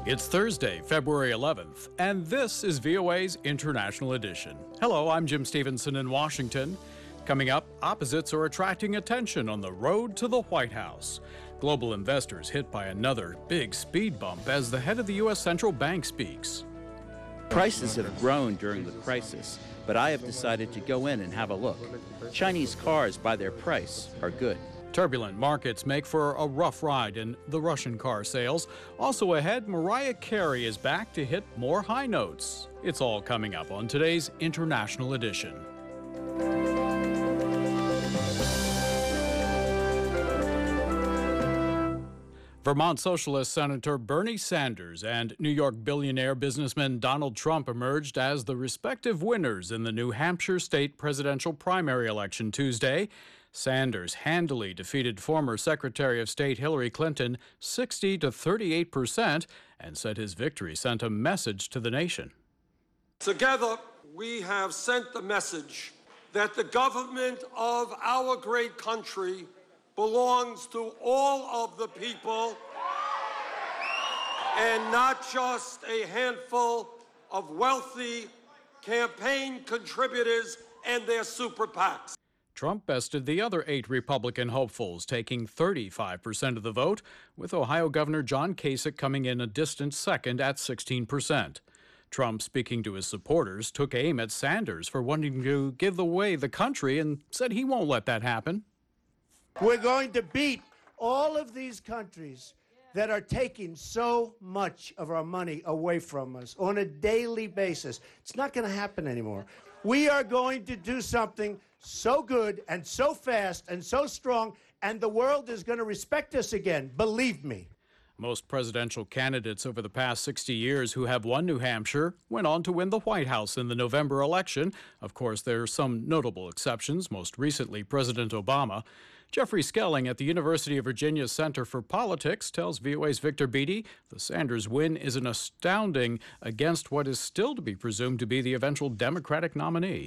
It's Thursday, February 11th, and this is VOA's International Edition. Hello, I'm Jim Stevenson in Washington. Coming up, opposites are attracting attention on the road to the White House. Global investors hit by another big speed bump as the head of the U.S. Central Bank speaks. Prices have grown during the crisis, but I have decided to go in and have a look. Chinese cars, by their price, are good. Turbulent markets make for a rough ride in the Russian car sales. Also ahead, Mariah Carey is back to hit more high notes. It's all coming up on today's International Edition. Vermont Socialist Senator Bernie Sanders and New York billionaire businessman Donald Trump emerged as the respective winners in the New Hampshire state presidential primary election Tuesday. Sanders handily defeated former Secretary of State Hillary Clinton 60 to 38% and said his victory sent a message to the nation. Together, we have sent the message that the government of our great country belongs to all of the people and not just a handful of wealthy campaign contributors and their super PACs. Trump bested the other 8 Republican hopefuls, taking 35% of the vote, with Ohio Governor John Kasich coming in a distant second at 16%. Trump, speaking to his supporters, took aim at Sanders for wanting to give away the country and said he won't let that happen. We're going to beat all of these countries that are taking so much of our money away from us on a daily basis. It's not going to happen anymore. We are going to do something so good and so fast and so strong, and the world is going to respect us again. Believe me. Most presidential candidates over the past 60 years who have won New Hampshire went on to win the White House in the November election. Of course, there are some notable exceptions, most recently President Obama. Jeffrey Skelling at the University of Virginia Center for Politics tells VOA's Victor Beatty the Sanders win is an astounding against what is still to be presumed to be the eventual Democratic nominee.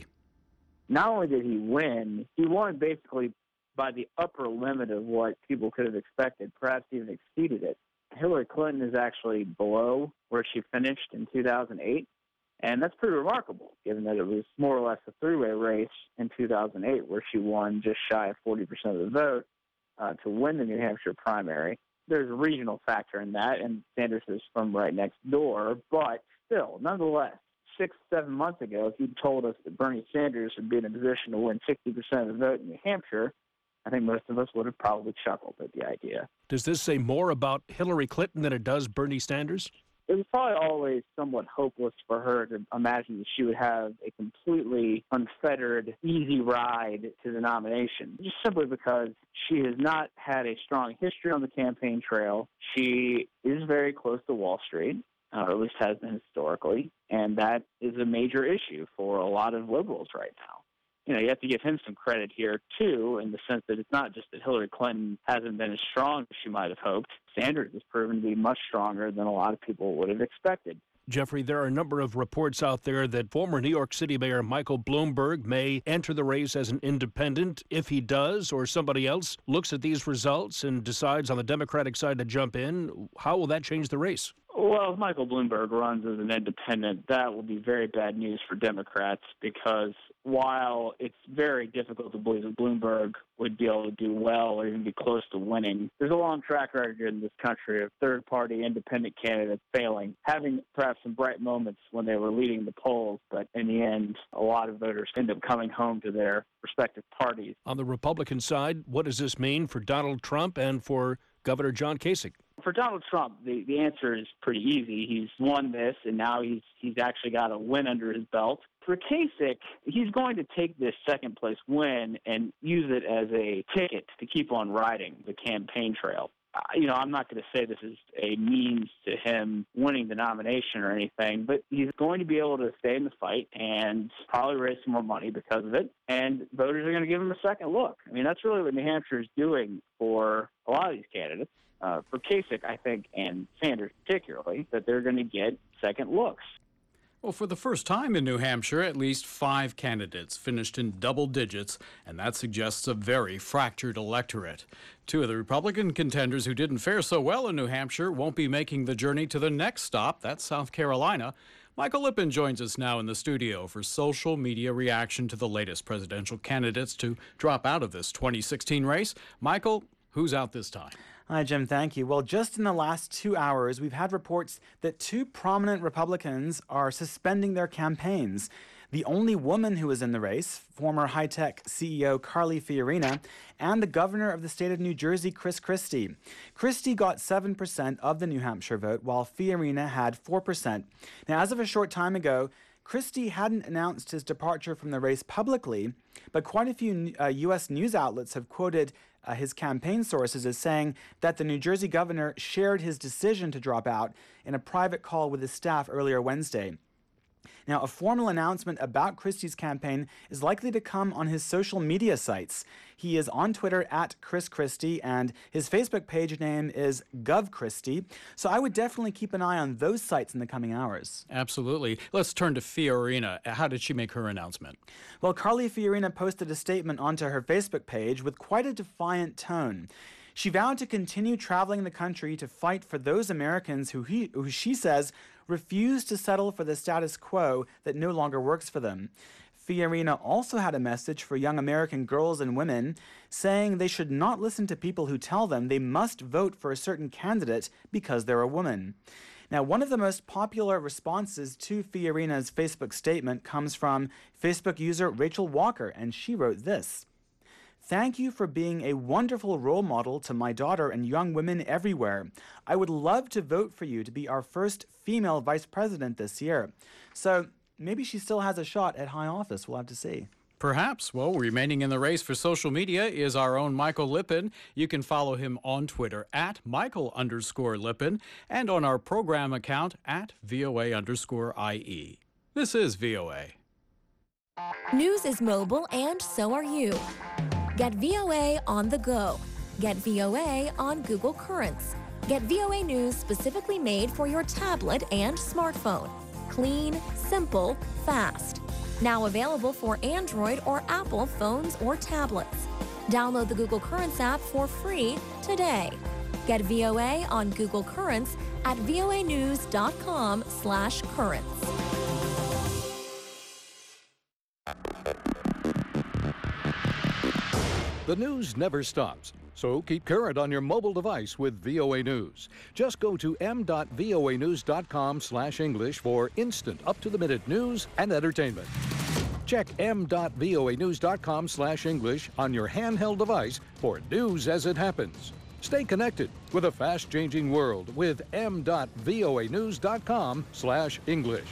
Not only did he win, he won basically by the upper limit of what people could have expected, perhaps even exceeded it. Hillary Clinton is actually below where she finished in 2008, and that's pretty remarkable, given that it was more or less a three-way race in 2008 where she won just shy of 40% of the vote to win the New Hampshire primary. There's a regional factor in that, and Sanders is from right next door, but still, nonetheless, 6-7 months ago, if you'd told us that Bernie Sanders would be in a position to win 60% of the vote in New Hampshire, I think most of us would have probably chuckled at the idea. Does this say more about Hillary Clinton than it does Bernie Sanders? It was probably always somewhat hopeless for her to imagine that she would have a completely unfettered, easy ride to the nomination, just simply because she has not had a strong history on the campaign trail. She is very close to Wall Street, or at least has been historically, and that is a major issue for a lot of liberals right now. You know, you have to give him some credit here, too, in the sense that it's not just that Hillary Clinton hasn't been as strong as she might have hoped. Sanders has proven to be much stronger than a lot of people would have expected. Jeffrey, there are a number of reports out there that former New York City Mayor Michael Bloomberg may enter the race as an independent. If he does, or somebody else looks at these results and decides on the Democratic side to jump in, how will that change the race? Well, if Michael Bloomberg runs as an independent, that will be very bad news for Democrats because while it's very difficult to believe that Bloomberg would be able to do well or even be close to winning, there's a long track record in this country of third-party independent candidates failing, having perhaps some bright moments when they were leading the polls, but in the end, a lot of voters end up coming home to their respective parties. On the Republican side, what does this mean for Donald Trump and for Governor John Kasich? For Donald Trump, the answer is pretty easy. He's won this, and now he's actually got a win under his belt. For Kasich, he's going to take this second-place win and use it as a ticket to keep on riding the campaign trail. I'm not going to say this is a means to him winning the nomination or anything, but he's going to be able to stay in the fight and probably raise some more money because of it, and voters are going to give him a second look. I mean, that's really what New Hampshire is doing for a lot of these candidates. For Kasich, I think, and Sanders particularly, that they're going to get second looks. Well, for the first time in New Hampshire, at least 5 candidates finished in double digits, and that suggests a very fractured electorate. 2 of the Republican contenders who didn't fare so well in New Hampshire won't be making the journey to the next stop, that's South Carolina. Michael Lippin joins us now in the studio for social media reaction to the latest presidential candidates to drop out of this 2016 race. Michael, who's out this time? Hi, Jim. Thank you. Well, just in the last 2 hours, we've had reports that 2 prominent Republicans are suspending their campaigns. The only woman who is in the race, former high-tech CEO Carly Fiorina, and the governor of the state of New Jersey, Chris Christie. Christie got 7% of the New Hampshire vote, while Fiorina had 4%. Now, as of a short time ago, Christie hadn't announced his departure from the race publicly, but quite a few U.S. news outlets have quoted his campaign sources as saying that the New Jersey governor shared his decision to drop out in a private call with his staff earlier Wednesday. Now, a formal announcement about Christie's campaign is likely to come on his social media sites. He is on Twitter at Chris Christie, and his Facebook page name is GovChristie. So I would definitely keep an eye on those sites in the coming hours. Absolutely. Let's turn to Fiorina. How did she make her announcement? Well, Carly Fiorina posted a statement onto her Facebook page with quite a defiant tone. She vowed to continue traveling the country to fight for those Americans who she says refuse to settle for the status quo that no longer works for them. Fiorina also had a message for young American girls and women, saying they should not listen to people who tell them they must vote for a certain candidate because they're a woman. Now, one of the most popular responses to Fiorina's Facebook statement comes from Facebook user Rachel Walker, and she wrote this: "Thank you for being a wonderful role model to my daughter and young women everywhere. I would love to vote for you to be our first female vice president this year." So maybe she still has a shot at high office. We'll have to see. Perhaps. Well, remaining in the race for social media is our own Michael Lippin. You can follow him on Twitter at Michael_Lippin and on our program account at VOA_IE. This is VOA. News is mobile and so are you. Get VOA on the go. Get VOA on Google Currents. Get VOA News specifically made for your tablet and smartphone. Clean, simple, fast. Now available for Android or Apple phones or tablets. Download the Google Currents app for free today. Get VOA on Google Currents at voanews.com/currents. The news never stops, so keep current on your mobile device with VOA News. Just go to m.voanews.com/English for instant, up-to-the-minute news and entertainment. Check m.voanews.com/English on your handheld device for news as it happens. Stay connected with a fast-changing world with m.voanews.com/English.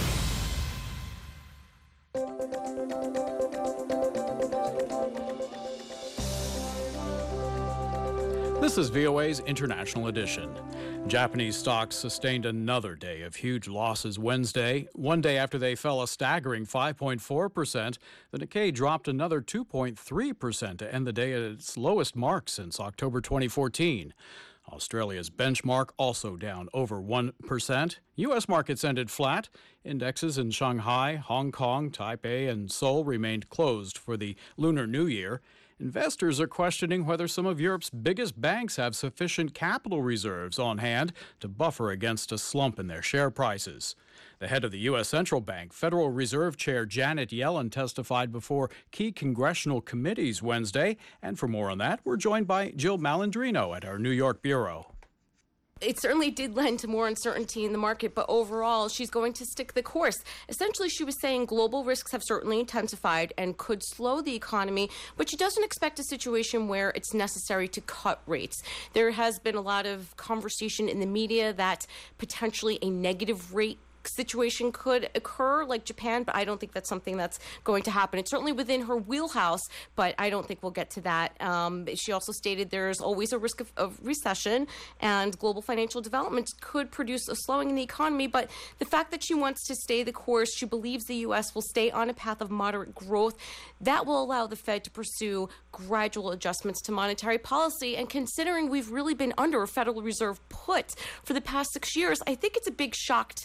This is VOA's International Edition. Japanese stocks sustained another day of huge losses Wednesday. One day after they fell a staggering 5.4%, the Nikkei dropped another 2.3% to end the day at its lowest mark since October 2014. Australia's benchmark also down over 1%. U.S. markets ended flat. Indexes in Shanghai, Hong Kong, Taipei, and Seoul remained closed for the Lunar New Year. Investors are questioning whether some of Europe's biggest banks have sufficient capital reserves on hand to buffer against a slump in their share prices. The head of the U.S. Central Bank, Federal Reserve Chair Janet Yellen, testified before key congressional committees Wednesday. And for more on that, we're joined by Jill Malandrino at our New York bureau. It certainly did lend to more uncertainty in the market, but overall, she's going to stick the course. Essentially, she was saying global risks have certainly intensified and could slow the economy, but she doesn't expect a situation where it's necessary to cut rates. There has been a lot of conversation in the media that potentially a negative rate situation could occur like Japan, but I don't think that's something that's going to happen. It's certainly within her wheelhouse, but I don't think we'll get to that. She also stated there's always a risk of recession, and global financial development could produce a slowing in the economy, but the fact that she wants to stay the course, she believes the U.S. will stay on a path of moderate growth, that will allow the Fed to pursue gradual adjustments to monetary policy, and considering we've really been under a Federal Reserve put for the past 6 years, I think it's a big shock to the trading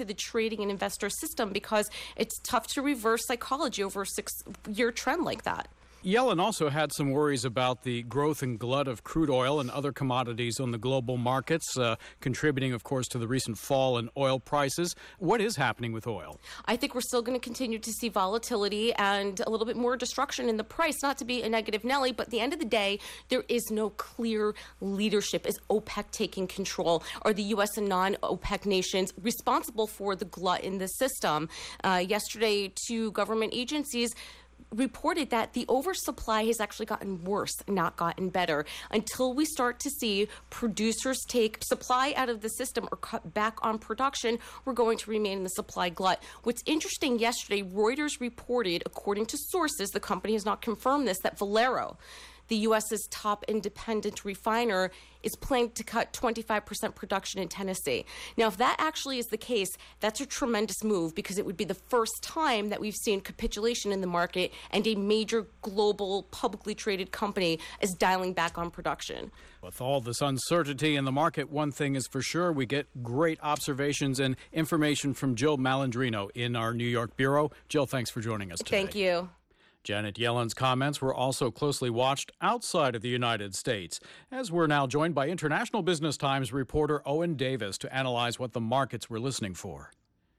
manipulating an investor system because it's tough to reverse psychology over a 6-year trend like that. Yellen also had some worries about the growth and glut of crude oil and other commodities on the global markets, contributing, of course, to the recent fall in oil prices. What is happening with oil? I think we're still going to continue to see volatility and a little bit more destruction in the price, not to be a negative Nelly, but at the end of the day, there is no clear leadership. Is OPEC taking control? Are the U.S. and non-OPEC nations responsible for the glut in the system? Yesterday, 2 government agencies reported that the oversupply has actually gotten worse, not gotten better. Until we start to see producers take supply out of the system or cut back on production, we're going to remain in the supply glut. What's interesting, yesterday, Reuters reported, according to sources, the company has not confirmed this, that Valero, the U.S.'s top independent refiner, is planning to cut 25% production in Tennessee. Now, if that actually is the case, that's a tremendous move because it would be the first time that we've seen capitulation in the market and a major global publicly traded company is dialing back on production. With all this uncertainty in the market, one thing is for sure, we get great observations and information from Jill Malandrino in our New York bureau. Jill, thanks for joining us today. Thank you. Janet Yellen's comments were also closely watched outside of the United States, as we're now joined by International Business Times reporter Owen Davis to analyze what the markets were listening for.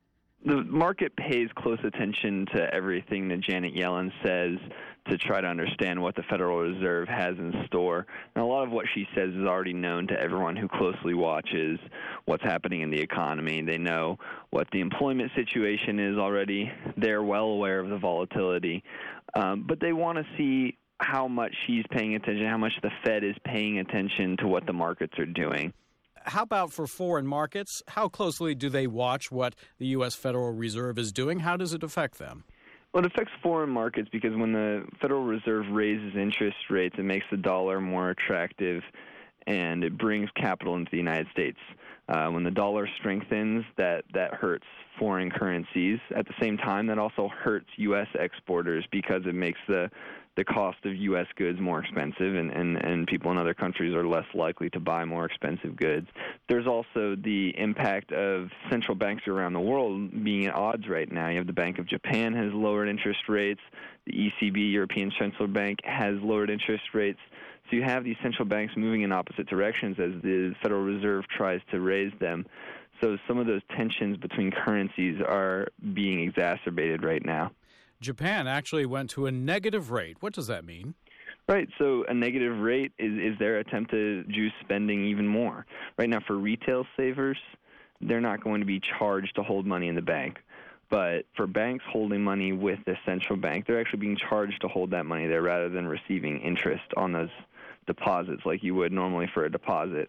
The market pays close attention to everything that Janet Yellen says to try to understand what the Federal Reserve has in store. And a lot of what she says is already known to everyone who closely watches what's happening in the economy. They know what the employment situation is already. They're well aware of the volatility. But they want to see how much she's paying attention, how much the Fed is paying attention to what the markets are doing. How about for foreign markets? How closely do they watch what the U.S. Federal Reserve is doing? How does it affect them? Well, it affects foreign markets because when the Federal Reserve raises interest rates, it makes the dollar more attractive and it brings capital into the United States. When the dollar strengthens, that hurts foreign currencies. At the same time, that also hurts U.S. exporters because it makes the cost of U.S. goods more expensive, and people in other countries are less likely to buy more expensive goods. There's also the impact of central banks around the world being at odds right now. You have the Bank of Japan has lowered interest rates. The ECB, European Central Bank, has lowered interest rates. So you have these central banks moving in opposite directions as the Federal Reserve tries to raise them. So some of those tensions between currencies are being exacerbated right now. Japan actually went to a negative rate. What does that mean? Right. So a negative rate is their attempt to juice spending even more. Right now, for retail savers, they're not going to be charged to hold money in the bank. But for banks holding money with the central bank, they're actually being charged to hold that money there rather than receiving interest on those deposits like you would normally for a deposit.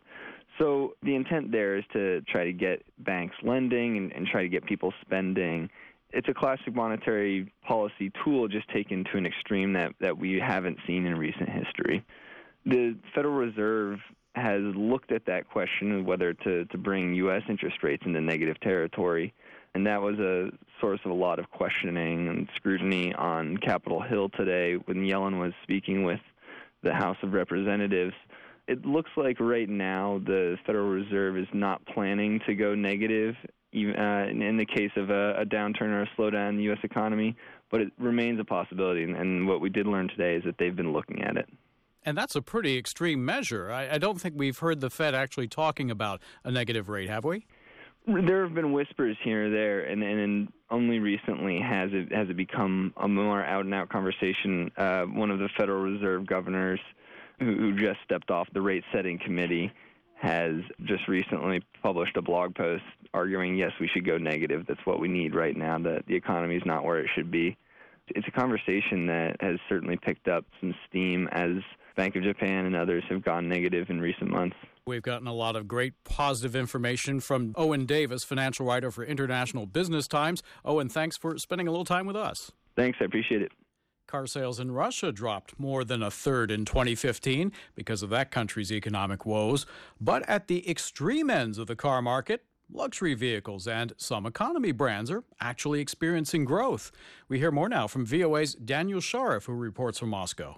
So the intent there is to try to get banks lending and try to get people spending. It's a classic monetary policy tool just taken to an extreme that we haven't seen in recent history. The Federal Reserve has looked at that question of whether to bring U.S. interest rates into negative territory, and that was a source of a lot of questioning and scrutiny on Capitol Hill today when Yellen was speaking with the House of Representatives. It looks like right now the Federal Reserve is not planning to go negative even in the case of a downturn or a slowdown in the U.S. economy, but it remains a possibility. And what we did learn today is that they've been looking at it. And that's a pretty extreme measure. I don't think we've heard the Fed actually talking about a negative rate, have we? There have been whispers here or there, and only recently has it become a more out-and-out conversation. One of the Federal Reserve governors who just stepped off the rate-setting committee has just recently published a blog post arguing, yes, we should go negative. That's what we need right now, that the economy is not where it should be. It's a conversation that has certainly picked up some steam as Bank of Japan and others have gone negative in recent months. We've gotten a lot of great positive information from Owen Davis, financial writer for International Business Times. Owen, thanks for spending a little time with us. Thanks, I appreciate it. Car sales in Russia dropped more than a third in 2015 because of that country's economic woes. But at the extreme ends of the car market, luxury vehicles and some economy brands are actually experiencing growth. We hear more now from VOA's Daniel Sharif, who reports from Moscow.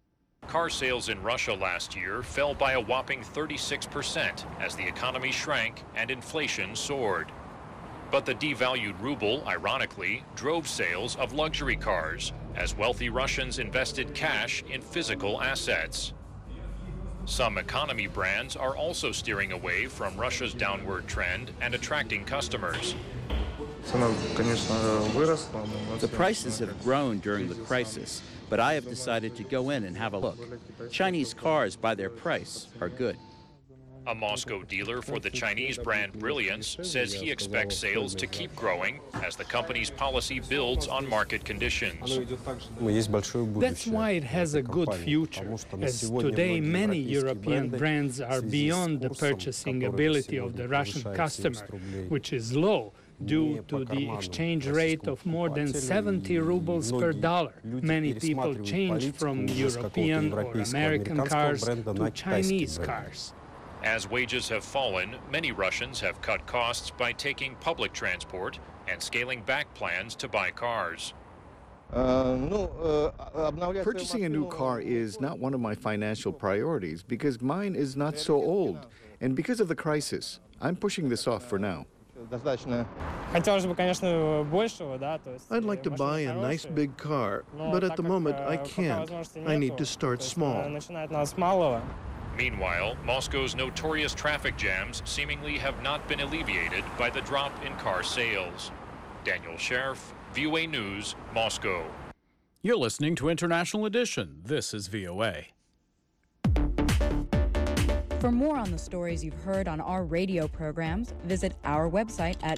Car sales in Russia last year fell by a whopping 36% as the economy shrank and inflation soared. But the devalued ruble, ironically, drove sales of luxury cars as wealthy Russians invested cash in physical assets. Some economy brands are also steering away from Russia's downward trend and attracting customers. The prices have grown during the crisis, but I have decided to go in and have a look. Chinese cars, by their price, are good. A Moscow dealer for the Chinese brand Brilliance says he expects sales to keep growing as the company's policy builds on market conditions. That's why it has a good future, as today many European brands are beyond the purchasing ability of the Russian customer, which is low due to the exchange rate of more than 70 rubles per dollar. Many people change from European or American cars to Chinese cars. As wages have fallen, many Russians have cut costs by taking public transport and scaling back plans to buy cars. Purchasing a new car is not one of my financial priorities because mine is not so old. And because of the crisis, I'm pushing this off for now. I'd like to buy a nice big car, but at the moment I can't. I need to start small. Meanwhile, Moscow's notorious traffic jams seemingly have not been alleviated by the drop in car sales. Daniel Sheriff, VOA News, Moscow. You're listening to International Edition. This is VOA. For more on the stories you've heard on our radio programs, visit our website at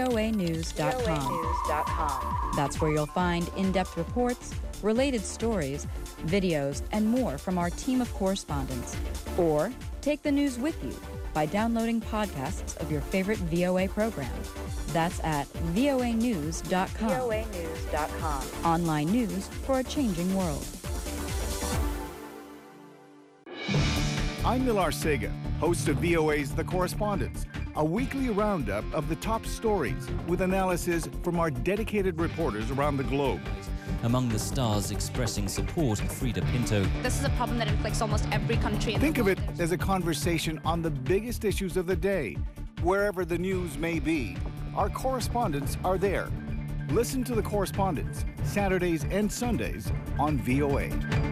voanews.com. That's where you'll find in-depth reports, related stories, videos, and more from our team of correspondents. Or take the news with you by downloading podcasts of your favorite VOA program. That's at voanews.com. voanews.com. Online news for a changing world. I'm Millar Sega, host of VOA's The Correspondents, a weekly roundup of the top stories with analysis from our dedicated reporters around the globe. Among the stars expressing support, Frida Pinto. This is a problem that afflicts almost every country in the world. Think of it as a conversation on the biggest issues of the day, wherever the news may be. Our correspondents are there. Listen to The Correspondents, Saturdays and Sundays on VOA.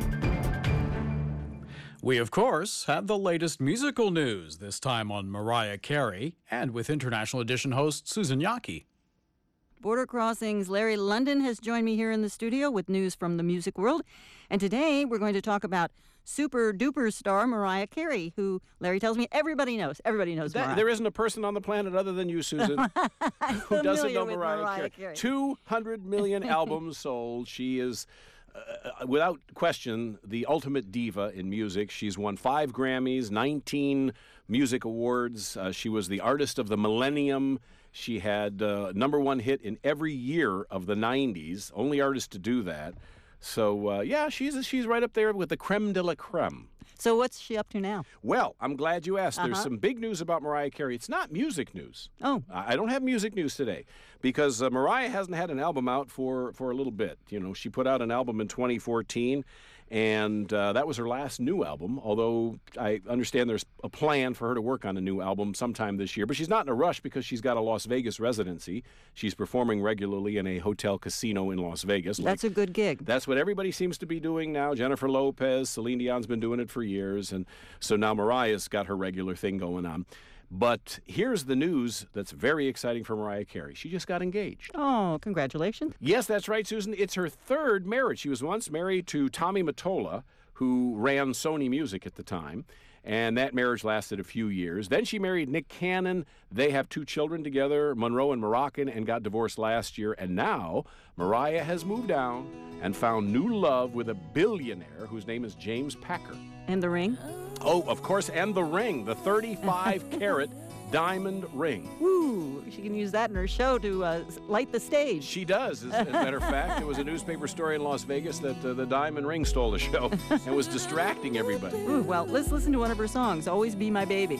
We, of course, have the latest musical news, this time on Mariah Carey, and with International Edition host Susan Yaki. Border Crossings' Larry London has joined me here in the studio with news from the music world. And today we're going to talk about super-duper star Mariah Carey, who Larry tells me everybody knows. Everybody knows Mariah. There isn't a person on the planet other than you, Susan, who doesn't know Mariah Carey. 200 million albums sold. She is, without question, the ultimate diva in music. She's won 5 Grammys, 19 music awards. She was the artist of the millennium. She had #1 hit in every year of the 90s, only artist to do that. So, yeah, she's right up there with the creme de la creme. So what's she up to now? Well, I'm glad you asked. There's some big news about Mariah Carey. It's not music news. Oh. I don't have music news today because Mariah hasn't had an album out for a little bit. You know, she put out an album in 2014, and that was her last new album, although I understand there's a plan for her to work on a new album sometime this year. But she's not in a rush because she's got a Las Vegas residency. She's performing regularly in a hotel casino in Las Vegas. That's a good gig. That's what everybody seems to be doing now. Jennifer Lopez, Celine Dion's been doing it for years, and so now Mariah's got her regular thing going on. But here's the news that's very exciting for Mariah Carey. She just got engaged. Oh, congratulations. Yes, that's right, Susan. It's her 3rd marriage. She was once married to Tommy Mottola, who ran Sony Music at the time, and that marriage lasted a few years. Then she married Nick Cannon. They have 2 children together, Monroe and Moroccan, and got divorced last year. And now Mariah has moved down and found new love with a billionaire whose name is James Packer. And the ring? Oh, of course, and the ring, the 35-carat diamond ring. Woo! She can use that in her show to light the stage. She does. As a matter of fact, there was a newspaper story in Las Vegas that the diamond ring stole the show and was distracting everybody. Ooh, well, let's listen to one of her songs, Always Be My Baby.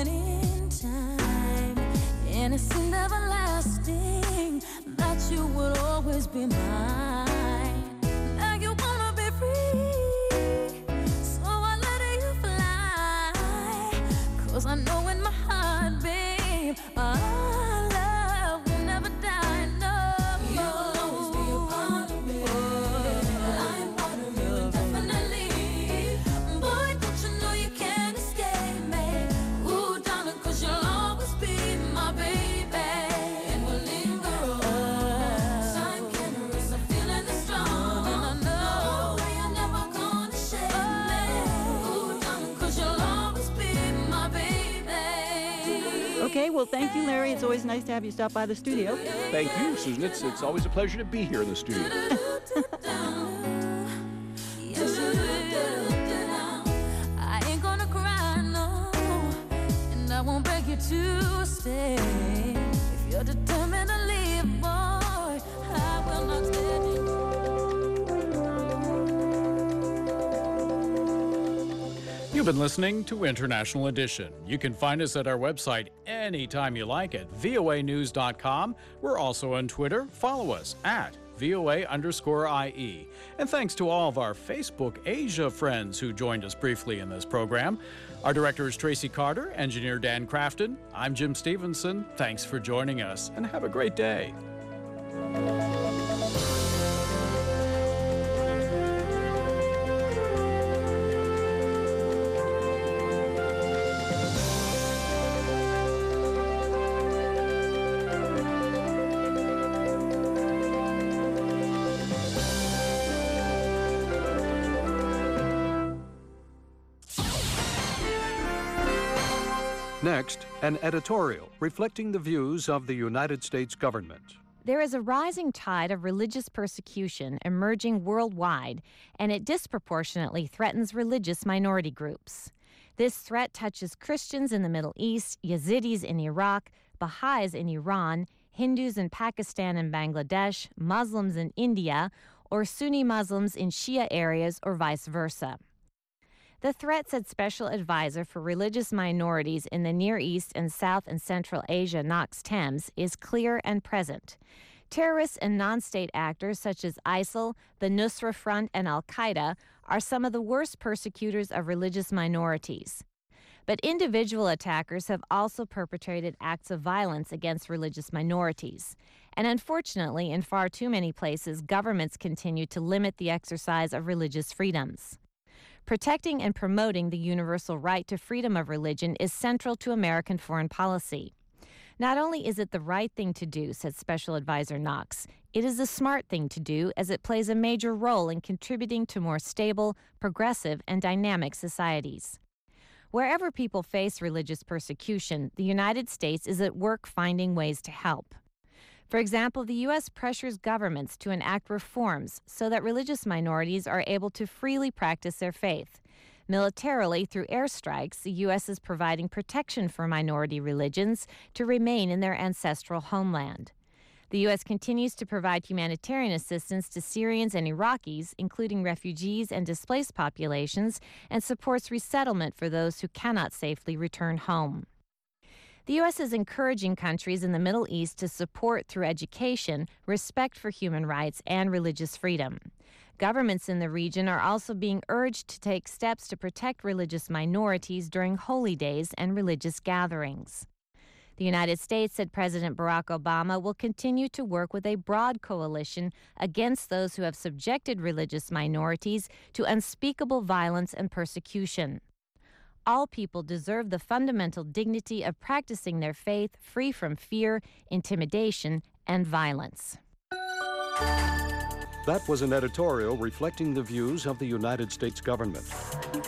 point in time, innocent, everlasting, that you would always be mine. Now you wanna be free, so I let you fly. 'Cause I know in my heart, babe, our love will never die. No, you'll always be a part of me. I'm part of you indefinitely. Boy, don't you know you can't escape me? Ooh, darling, 'cause you'll always be my baby. And we'll linger on. Time can erase a feeling that's strong. And I know you're never gonna shake me. Ooh, darling, 'cause you'll always be my baby. Okay, well, thank you, Larry. It's always nice to have you stop by the studio. Thank you, Susan. It's always a pleasure to be here in the studio. I ain't gonna cry, no, and I won't beg you to stay. If you're determined to leave, boy, I will not stand you. You've been listening to International Edition. You can find us at our website anytime you like at voanews.com. We're also on Twitter. Follow us at VOA_IE. And thanks to all of our Facebook Asia friends who joined us briefly in this program. Our director is Tracy Carter, engineer Dan Crafton. I'm Jim Stevenson. Thanks for joining us and have a great day. Next, an editorial reflecting the views of the United States government. There is a rising tide of religious persecution emerging worldwide, and it disproportionately threatens religious minority groups. This threat touches Christians in the Middle East, Yazidis in Iraq, Baha'is in Iran, Hindus in Pakistan and Bangladesh, Muslims in India, or Sunni Muslims in Shia areas, or vice versa. The threat, said Special Advisor for Religious Minorities in the Near East and South and Central Asia, Knox Thames, is clear and present. Terrorists and non-state actors such as ISIL, the Nusra Front, and al-Qaeda are some of the worst persecutors of religious minorities. But individual attackers have also perpetrated acts of violence against religious minorities. And unfortunately, in far too many places, governments continue to limit the exercise of religious freedoms. Protecting and promoting the universal right to freedom of religion is central to American foreign policy. Not only is it the right thing to do, said Special Advisor Knox, it is the smart thing to do as it plays a major role in contributing to more stable, progressive, and dynamic societies. Wherever people face religious persecution, the United States is at work finding ways to help. For example, the U.S. pressures governments to enact reforms so that religious minorities are able to freely practice their faith. Militarily, through airstrikes, the U.S. is providing protection for minority religions to remain in their ancestral homeland. The U.S. continues to provide humanitarian assistance to Syrians and Iraqis, including refugees and displaced populations, and supports resettlement for those who cannot safely return home. The U.S. is encouraging countries in the Middle East to support, through education, respect for human rights and religious freedom. Governments in the region are also being urged to take steps to protect religious minorities during holy days and religious gatherings. The United States, said President Barack Obama, will continue to work with a broad coalition against those who have subjected religious minorities to unspeakable violence and persecution. All people deserve the fundamental dignity of practicing their faith free from fear, intimidation, and violence. That was an editorial reflecting the views of the United States government.